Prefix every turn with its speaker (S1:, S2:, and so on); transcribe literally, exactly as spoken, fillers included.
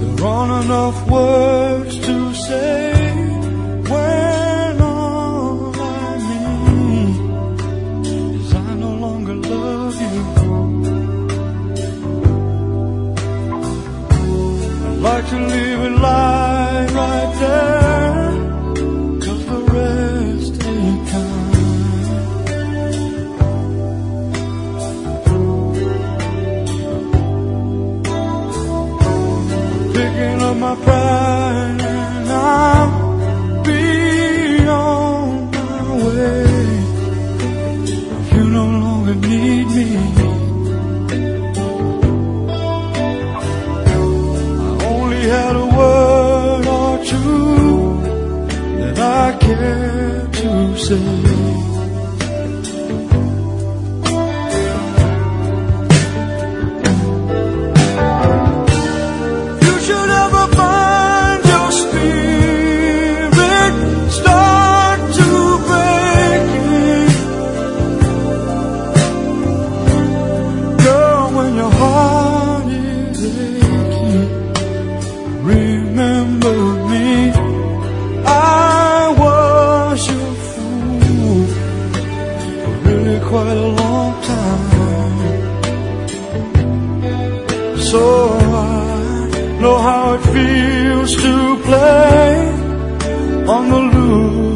S1: There aren't enough words to say when all I mean is I no longer love you. I'd like to leave it lie right there, 'cause the rest ain't kind. Picking up my pride and I'm being on my way. If you no longer need me, I only had a word or two that I care to say. Remember me, I was your fool for really quite a long time. So I know how it feels to play on the loose.